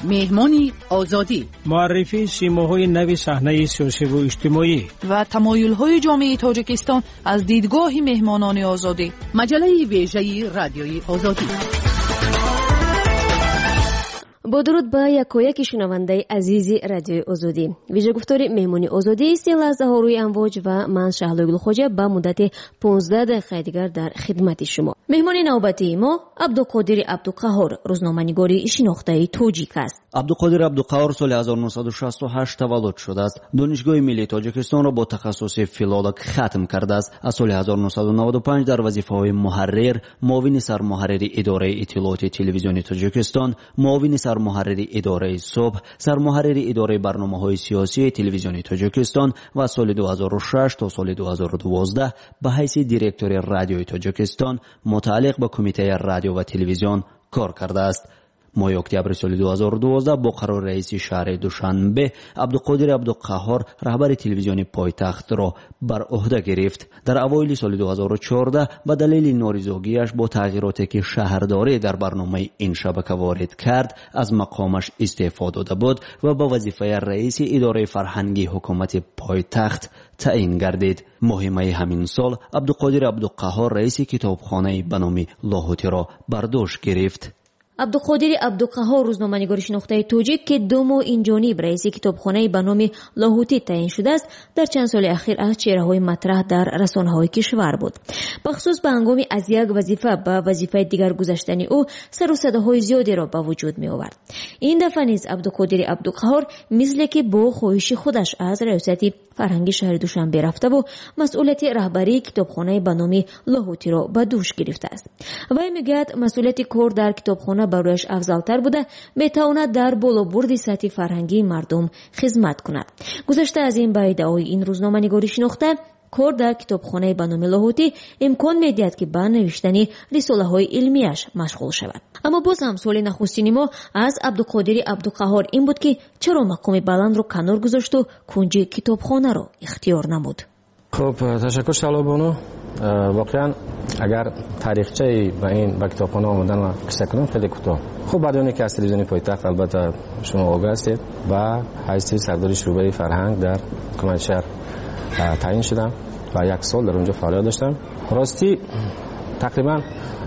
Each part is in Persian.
مهمانی آزادی، معرفی سیماهای نوی صحنه سیاسی و اجتماعی و تمایل‌های جامعه تاجیکستان از دیدگاه مهمانان آزادی. مجله ویژه رادیوی آزادی. با درود به یکایک شنونده عزیز رادیوی آزادی. ویژه گفتاری مهمانی آزادی است لحظه ها روی امواج و من شهلا گلخوجه به مدت 15 دقیقه دیگر در خدمت شما. مهمانی نوبتی ما عبدالقادر عبدالقهار، روزنامه‌نگاری شناخته تاجیک است. عبدالقادر عبدالقهار سال 1968 تولد شده است. دانشگاه ملی تاجیکستان را با تخصص فیلولوگ ختم کرده است. از سال 1995 در وظیفه‌های محرر، معاون سرمحرر اداره اطلاعات تلویزیونی تاجیکستان، معاون سرمحرر اداره صبح، سرمحرر اداره برنامه‌های سیاسی تلویزیونی تاجیکستان و سال 2006 تا سال 2012 به حیث دیرکتور رادیوی تاجیکستان متعلق به کمیته رادیو و تلویزیون کار کرده است. ماه اکتبر سال 2012 با قرار رئیس شهر دوشنبه عبدالقادر عبدالقهار رهبر تلویزیون پایتخت را بر عهده گرفت. در اوایل سال 2014 به دلیل نارضایتی‌اش با تغییراتی که شهرداری در برنامه این شبکه وارد کرد از مقامش استعفا داده بود و به وظیفه رئیس اداره فرهنگی حکومت پایتخت تعیین گردید. ماه می همین سال عبدالقادر عبدالقهار رئیس کتابخانه به نام لاهوتی را بر دوش گرفت. عبدالقادر عبدالقهار روزنامه‌نگار شناخته تاجیک که دو ماه این جانب رئیس کتابخانه به نام لاهوتی تعیین شده است، در چند سال اخیر از چهره‌های مطرح در رسانه‌های کشور بود. بخصوص به هنگام از یک وظیفه به وظیفه دیگر گذشتن او سر و صداهای زیادی را به وجود می آورد. این دفعه نیز عبدالقادر عبدالقهار مثل که با خواهش خودش از ریاست فرهنگی شهر دوشنبه رفته و مسئولیت رهبری کتابخانه به نام لاهوتی را به دوش گرفته است. وی میگوید مسئولیت کار در کتابخانه برایش افضل‌تر بوده، میتواند در بالابرد سطح فرهنگی مردم خدمت کند. گذشته از این به ادعای این روزنامه‌نگاری شناخته کار در کتابخانه به نام لاهوتی امکان می‌دهد که به نوشتن رساله‌های علمیش مشغول شود. اما باز هم سوال نخستین ما از عبدالقادر عبدالقهار این بود که چرا مقام بلند رو کنار گذاشت و کنج کتابخانه رو اختیار نمود. خب تشکر شهلا بانو. واقعا اگر تاریخچه به کتابخانه آمدن و قصه کنم خیلی کوتاه. خب بعد اون که از تلویزیون پایتخت البته شما آگاه هستید و حیث سردار شعبه فرهنگ در حکومت شهر تعیین شدم و یک سال در اونجا فعالیت داشتم. راستی تقریبا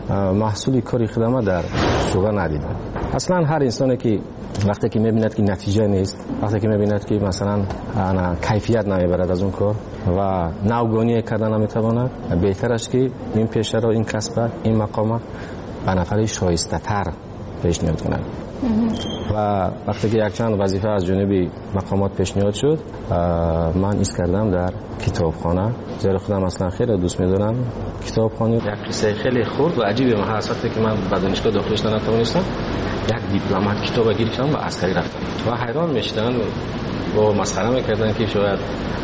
محصول کاری خدمت در شعبه ندیدم. اصلا هر انسانی که وقتی که میبیند که نتیجه نیست، وقتی که میبیند که مثلا کیفیت نمیبرد از اون کار و نوگانی کردن نمیتواند، بهتر است که این پیشه را، این کسب، این مقام به نفر شایسته تر پیشنهاد کند. و وقتی که یک چند وظیفه از جانب مقامات پیشنهاد شد، من ایست کردم در کتابخانه. زیرا خودم اصلا خیلی دوست می‌دارم کتابخانه. یک قصه خیلی خرد و عجیبه من هست وقتی که من به دانشگاه داخل شدم نتوانستم یک دیپلمات کتاب گرفتم و عسکری رفتم و حیران میشدن و مسخره میکردن که شاید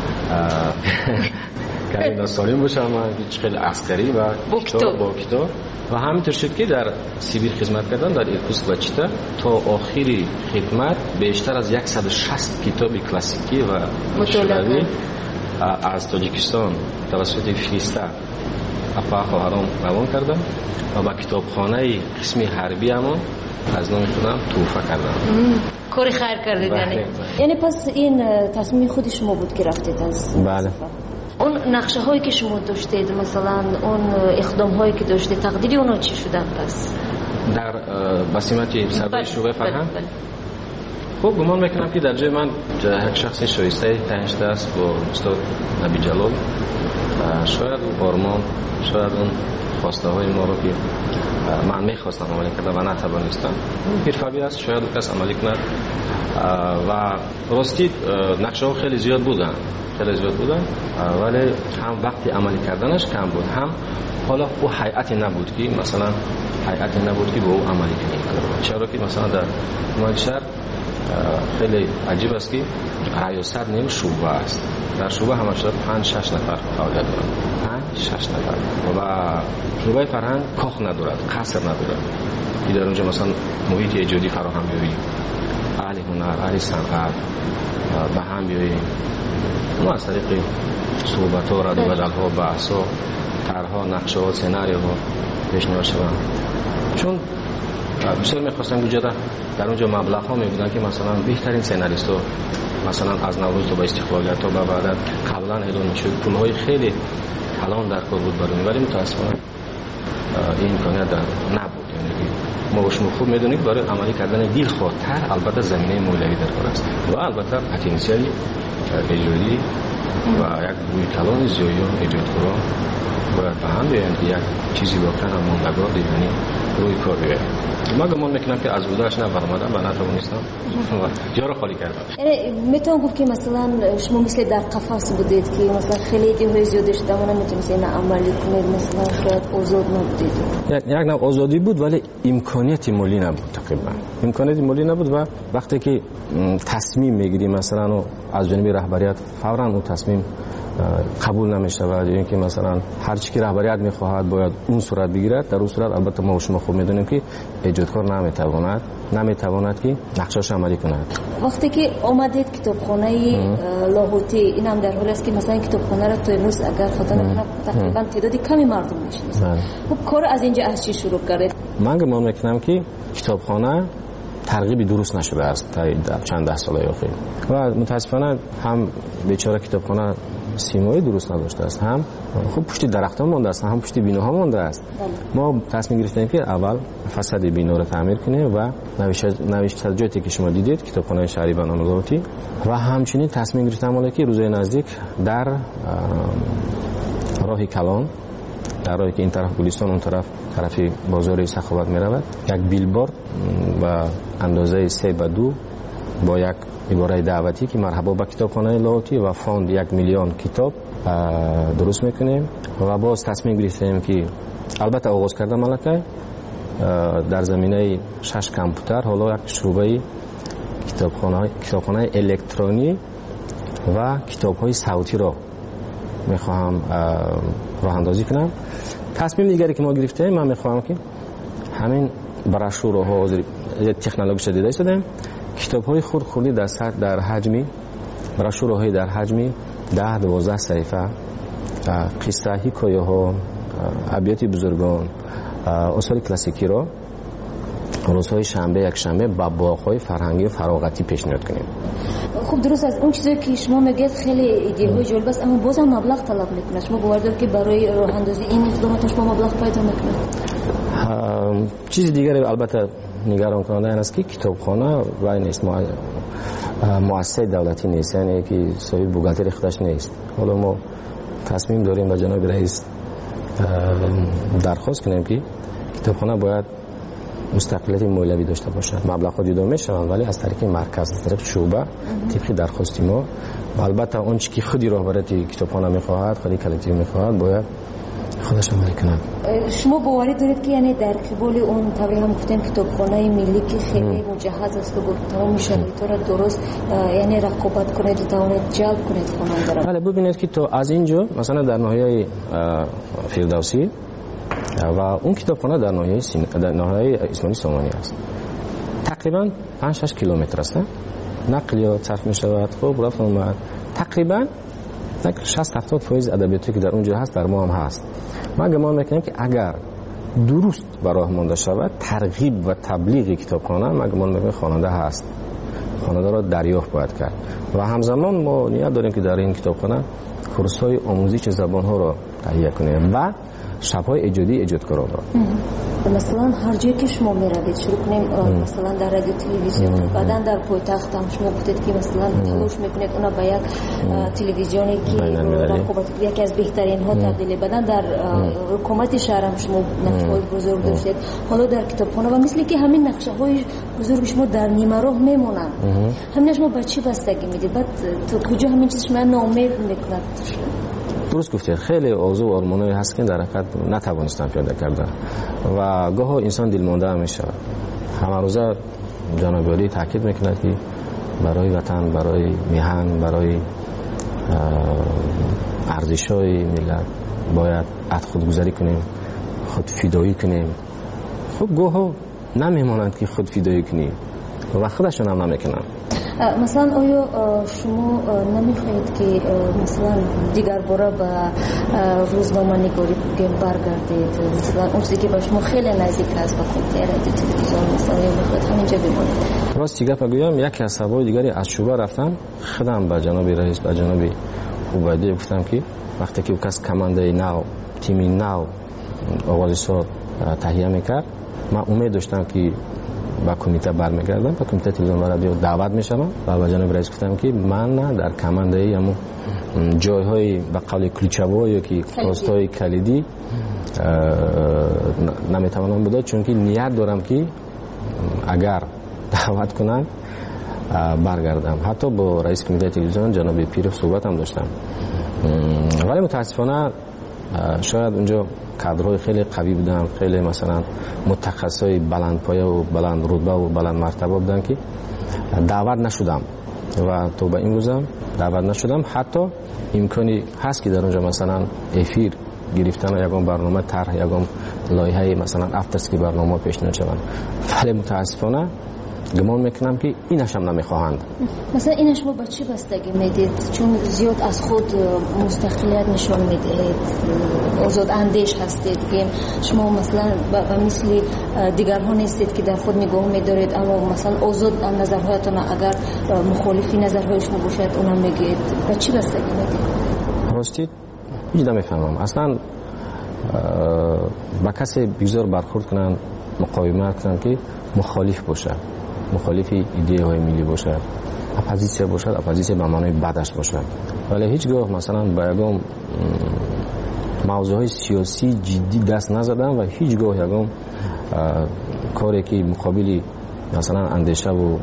کاری سالم باشم من خیلی عسکری و با کتاب و همینطور شد که در سیبیر خدمت کردن در ایرکوتسک و چیتا تا آخری خدمت بیشتر از 160 کتاب کلاسیکی و شوروی از تاجیکستان توسط فیستا اپا خواهرام روان کردم و با کتابخانه قسمی حربی هم از نام خودم توفه کردم. کاری خیر کردید یعنی پس این تصمیم خود شما بود که رفتید از بله. اون نقشه هایی که شما داشتید مثلا اون اقدام هایی که داشتید تقدیری اونا چی شدن پس؟ در بسیمت سردار شعبه فرهنگ خب گمان میکنم که در جای من یک شخص شایسته تعیین شده است با استاد نبی جلال. شاید اون آرمان، شاید اون خواسته های ما رو که من میخواستم عملی کردم و نتوانستم، اون پیرفبی است، شاید اون کس عملی کند. و راستی نقشه ها خیلی زیاد بودن ولی هم وقتی عملی کردنش کم بود، هم حالا او هیئت نبود که مثلا به او عملی کنیم. چرا که مثلا در مانچر خیلی عجیب است که ریاست نیم شعبه است. در شعبه همش 5-6 نفر فعالیت دارند، 5-6 نفر و شعبه فرهنگ کاخ ندارد، قصر ندارد که در اونجا مثلا محیط ایجادی فراهم بیاری، اهل هنر، اهل صنعت به هم بیاری. ما از طریق صحبت ها، رد و بدل ها، بحث ها، طرح ها، نقشه ها، سناریو ها پیشنهاد شدن. چون بسیار می‌خواستن اونجا در اونجا مبلغ ها می‌بودن که مثلا بهترین سناریست مثلا از نوروز تا به استقلال تا به بعد قبلا اعلام می‌شد پول‌های خیلی کلان در کار بود برای، ولی متأسفانه این امکانیت نبود. یعنی ما با شما خوب می‌دونید برای عملی کردن دیل خاطر البته زمینه مولوی در کار است و البته پتانسیل ایجادی و یک بوی کلان زیاد ایجادکاران باید به هم بیاین که یک چیزی واقعا هم ماندگار یعنی روی کار بیاین. ما گمان میکنم که از بودش نبرآمدم و نتوانستم جا را خالی کردم. میتونم گفت که مثلا شما مثل در قفس بودید که مثلا خیلی ایده زیاد شده و نمیتونستید عملی کنید، مثلا شاید آزاد نبودید. یک نوع آزادی بود ولی امکانیت مالی نبود تقریبا. امکانیت مالی نبود و وقتی که تصمیم میگیری مثلا از جانب رهبریت فوراً اون تصمیم قبول نمی‌شود، یعنی که مثلا هر چی که رهبریت می‌خواهد باید اون صورت بگیرد. در اون صورت البته ما و شما خوب می‌دونیم که ایجادکار نمی‌تواند که نقشه‌اش عملی کند. وقتی که اومدید کتابخانه لاهوتی، این هم در حالی است که مثلا کتابخانه را تو امروز اگر خدا نکنه تقریبا تعدادی کمی مردم می‌شناسند. خب کار از اینجا از چی شروع کردید؟ من گمان می‌کنم که کتابخانه ترغیبی درست نشده است در چند ده سال اخیر و متاسفانه هم بیچاره کتابخانه سیمایی درست نداشته است، هم خوب پشت درختان مانده است، هم پشت بیناها مانده است. ما تصمیم گرفتیم که اول فساد بینا را تعمیر کنیم و نوشتجاتی که شما دیدید کتابخانه شهری بنان لاهوتی و همچنین تصمیم گرفتیم که روزهای نزدیک در راه کلان، در راهی که این طرف گلستان اون طرف بازار سخاوت می رود، یک بیلبورد و اندازه 3:2 با یک عباره دعوتی که مرحبا به کتابخانه لاهوتی و فاند 1 میلیون کتاب درست میکنیم و باز تصمیم گرفتیم که البته آغاز کردم ملکه در زمینه 6 کامپیوتر، حالا یک شعبه کتابخانه الکترونی و کتاب‌های صوتی را میخواهم راه اندازی کنم. تصمیم دیگری که ما گرفتیم، من میخواهم که همین براشورها و تکنولوژی شدیده شدیم، کتاب‌های خردی در حجمی، براشورهای در حجمی 10-12 صفحه، قصه حکایه ها، ابیات بزرگان، آثار کلاسیکی را روزهای شنبه یک شنبه با باغ‌های فرهنگی و فراغتی پیشنهاد کنیم. خب درست از اون چیزایی که شما میگید خیلی ایده‌های جالب است، اما بازم مبلغ طلب میکنه. شما باور دارید که برای راه اندازی این اقدامات شما مبلغ پیدا میکنه؟ چیز دیگری البته نگران کننده این است که کتابخانه رای نیست، مؤسسه دولتی نیست، یعنی که صاحب بوغالتری خودش نیست. حالا ما تصمیم داریم به جناب رئیس درخواست کنیم که کتابخانه باید مستقلیت مولوی داشته باشد. مبلغ دیده میشوند ولی از طریق مرکز، از طریق شعبه، طبق درخواست ما و البته اون چیزی که خودی رهبریت کتابخانه میخواهد، خودی کلکتیو میخواهد، باید خودش عمل کند. شما باوری دارید که یعنی در قبال اون طبعی هم گفتیم کتابخانه ملی که خیلی مجهز است و با تمام شرایط را درست یعنی رقابت کنید و توانید جلب کنید خواننده را؟ بله، ببینید که تو از اینجا مثلا در ناحیه فردوسی و اون کتابخانه در ناحیه عثمانی سامانی است، تقریبا 5-6 کیلومتر است. نقلیات صرف می شود، خب رفت اومد، تقریبا 60-70% ادبیاتی که در اونجا هست در ما هم هست. من گمان میکنم که اگر درست و راه مانده شود ترغیب و تبلیغ کتابخانه، من گمان میکنم خواننده هست، خواننده را دریافت باید کرد و همزمان ما نیت داریم که در این کتابخانه کورس‌های آموزش زبان‌ها را تهیه کنیم و شب‌های ایجادکاران را. مثلا هر جایی که شما میروید شروع کنیم مثلا در رادیو تلویزیون، بعدن در پایتخت هم شما گفتید که مثلا تلاش میکنید اونا به یک تلویزیونی که رقابت یکی از بهترین ها تبدیل، بعدن در حکومت شهر هم شما نقشه‌های بزرگ داشتید، حالا در کتابخانه و مثل که همین نقشه‌های بزرگ شما در نیمه راه میمونن، همین شما به چی بستگی میدید؟ بعد تو کجا همین چیز شما ناامید میکنه؟ درست گفتید، خیلی آرزو و آرمانایی هست که در حقیقت نتوانستم پیاده کردن و گاه انسان دلمانده میشه. همه روزه جناب عالی تاکید میکنه که برای وطن، برای میهن، برای ارزش‌های ملت باید خودگذاری کنیم، خود فدایی کنیم. خب گاه نمیمونند که خود فدایی کنیم و خودشون هم نمیکنن. مثلا آیا شما نمیخواهید که مثلا دیگر باره به روزنامه نگاری برگردید؟ مثلا اون چیزی که به شما خیلی نزدیک است به کمیته رادیو تلویزیون مثلا میخواهید همینجا بمانید؟ راستی گپ بگویم یکی از سوال دیگری از شعبه رفتم خودم به جناب رئیس به جناب عبیدی گفتم که وقتی که کس کمانده نو تیمی نو آغاز سال تهیه میکرد من امید داشتم که با کمیته برمیگردم با کمیته تلویزیون و رادیو دعوت میشم و با جناب رئیس گفتم که من در کمانده همون جایهای به قول کلیچه‌ها یا که پست‌های کلیدی نمیتوانم بوده چون که نیت دارم که اگر دعوت کنن برگردم. حتی با رئیس کمیته تلویزیون جناب پیرو صحبت هم داشتم ولی متاسفانه شاید اونجا کادرهای خیلی قوی بودن، خیلی مثلا متخصصای بلند پایه و بلند رتبه و بلند مرتبه بودن که دعوت نشدم و تو به این روزم دعوت نشدم. حتی امکانی هست که در اونجا مثلا افیر گرفتن یگان برنامه طرح یگان لایحه مثلا افترسکی برنامه پیشنهاد شوند ولی متاسفانه گمان میکنم که اینش هم نمیخواهند. مثلا اینش با چی بستگی میدید؟ چون زیاد از خود مستقلیت نشان میدهید، آزاد اندیش هستید که شما مثلا به مثل دیگرها نیستید که در خود نگاه میدارید اما مثلا آزاد نظرهایتان اگر مخالفی نظرهای شما باشد اونم میگید. با چی بستگی میدید؟ راستی هیچ نمیفهمم اصلا با کسی بگذار برخورد کنن مقاومت کنن که مخالف باشه، مخالف ایده های ملی باشد، اپوزیسیون باشد، اپوزیسیون به معنای بدش باشد ولی هیچگاه مثلا با یگام موضوع های سیاسی جدی دست نزدم و هیچگاه یگام کاری که مقابلی مثلا اندیشه و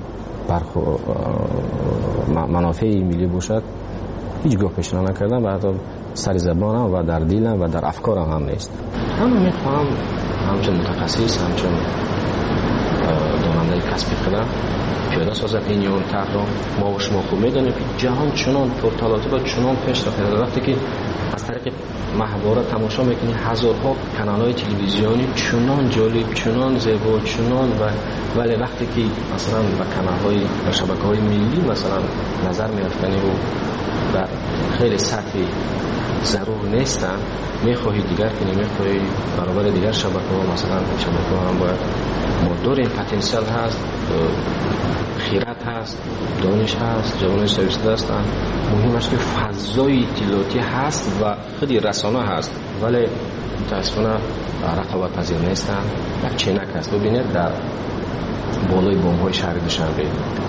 منافع ملی باشد هیچگاه پیشنهاد نکردم و حتی سر زبانم و در دلم و در افکارم هم نیست. من میخوام همچون متخصص همچون داننده کسب خودم پیاده سازد این یون طرح را. ما و شما خوب میدانیم که جهان چنان پرتالاته و چنان پیشرفت رفته که از طریق محواره تماشا میکنی هزارها کانال‌های تلویزیونی چنان جالب، چنان زیبا، چنان ولی وقتی که مثلا به کانال‌های و شبکه‌های ملی مثلا نظر میافکنی و خیلی سطحی ضرور نیستن میخواهی دیگر کنی، میخواهی برابر دیگر شبکه‌ها مثلا شبکه‌ها هم باید ما داریم پتانسیل هست، خیرات هست، دانش هست، جوانای سرویس هستن. مهمش که فضای اطلاعاتی هست و خودی رسانه هست ولی متاسفانه رقابت پذیر نیستن. در چینک هست ببینید در بالای بام‌های شهر دوشنبه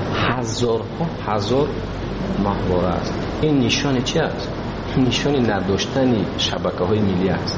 هزار محوره است. این نشان چی است؟ نشان نداشتن شبکه‌های ملی است.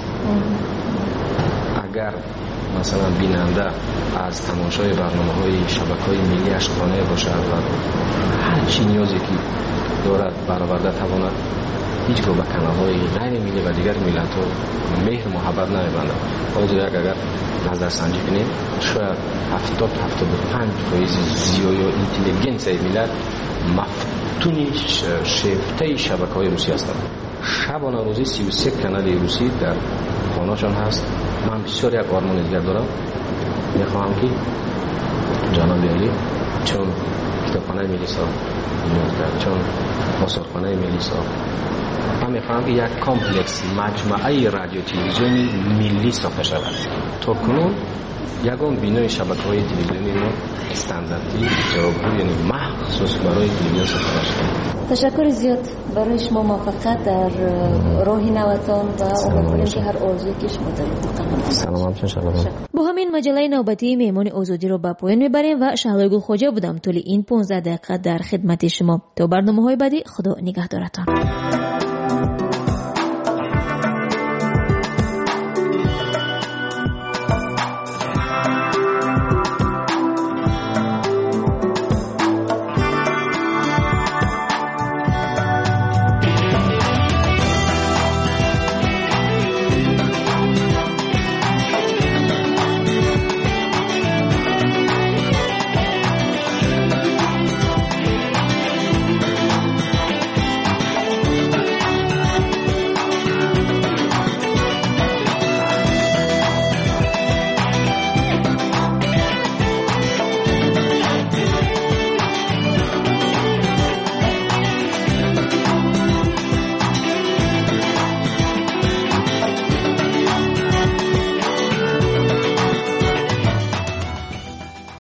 اگر مثلا بیننده از تماشای برنامه‌های شبکه‌های ملی اشقانه باشد و هر چی نیازی که دارد برآورده تواند هیچگاه به کانال‌های غیر ملی و دیگر ملت‌ها مهر محبت نمی‌بندد. حالا اگر نظرسنجی کنیم شاید 70-75% زیایی و اینتلیجنس ملت مفتون شیفته شبکه‌های روسی هستند. شبانه روزی 33 کانال روسی در خانه‌شان هست. من بسیار یک آرمان دیگر دارم، میخواهم که جناب علی چون کتابخانه ملی ساخت چون آثارخانه ملی ساخت من میخواهم که یک کامپلکس مجموعه رادیو تلویزیونی ملی ساخته شود. تا کنون یگان بینای شبکه‌های تلویزیونی ما استانداردی جوابگو یعنی مخصوص برای تلویزیون ساخته شده. تشکر زیاد برای شما موفقیت در راهی نوتان و امیدواریم که هر آرزویی که شما دارید سلام همچنین. با همین مجله نوبتی مهمان آزادی رو به پایان میبریم و شهلا گل خواجه بودم طول این 15 دقیقه در خدمت شما. تا برنامه‌های بعدی خدا نگهدارتان.